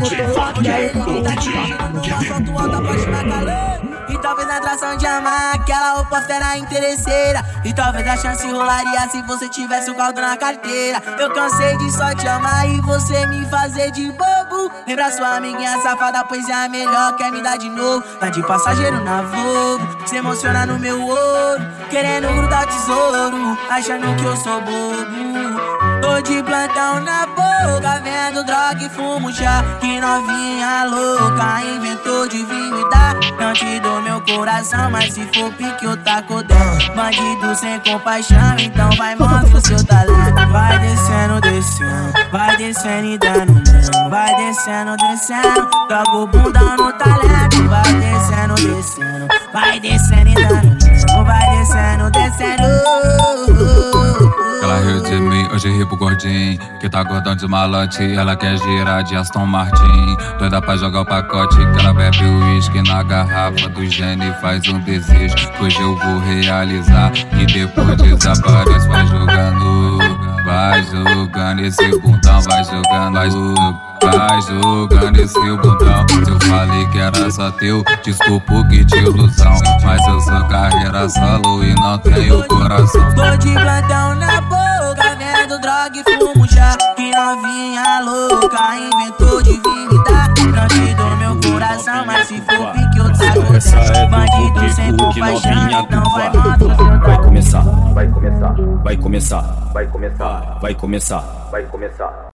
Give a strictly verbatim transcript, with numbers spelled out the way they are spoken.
motor, e aí ele tá dirigindo no asfalto alto, a Porsche na calor. E talvez a atração de amar aquela oposta era interesseira. E talvez a chance rolaria se você tivesse o caldo na carteira. Eu cansei de só te amar e você me fazer de bobo. Lembra sua amiguinha safada, pois é a melhor, quer me dar de novo. Tá de passageiro na Volvo, se emociona no meu ouro, querendo grudar tesouro, achando que eu sou bobo. Tô de plantão na boca, vendo droga e fumo chá. Que novinha louca, inventou de vir me dar. Não te dou meu coração, mas se for pique eu taco dentro. Bandido sem compaixão, então vai mostra o seu talento. Vai descendo, descendo, vai descendo e dando mesmo. Vai descendo, descendo, joga o bundão no talento. Vai descendo, descendo, vai descendo e dando mesmo. Vai descendo, descendo. Ela riu de mim, hoje ri pro gordinho que tá gordão de malote, ela quer girar de Aston Martin. Doida pra jogar o pacote, que ela bebe o uísque na garrafa do gênio e faz um desejo que hoje eu vou realizar. E depois desaparece, vai jogando, vai jogando esse bundão, vai jogando, vai jogando. Vai jogando esse bundão. Eu falei que era só teu, desculpa que de ilusão, mas eu sou carreira solo e não tenho coração. Tô de plantão na boca, vendo droga e fumo chá. Que novinha louca, inventou de vir me dar. Não te dou meu coração, mas se for pique eu taco. Essa é bandido sem compaixão, então vai mostra. Vai começar, vai começar, vai começar, vai começar, vai começar, vai começar.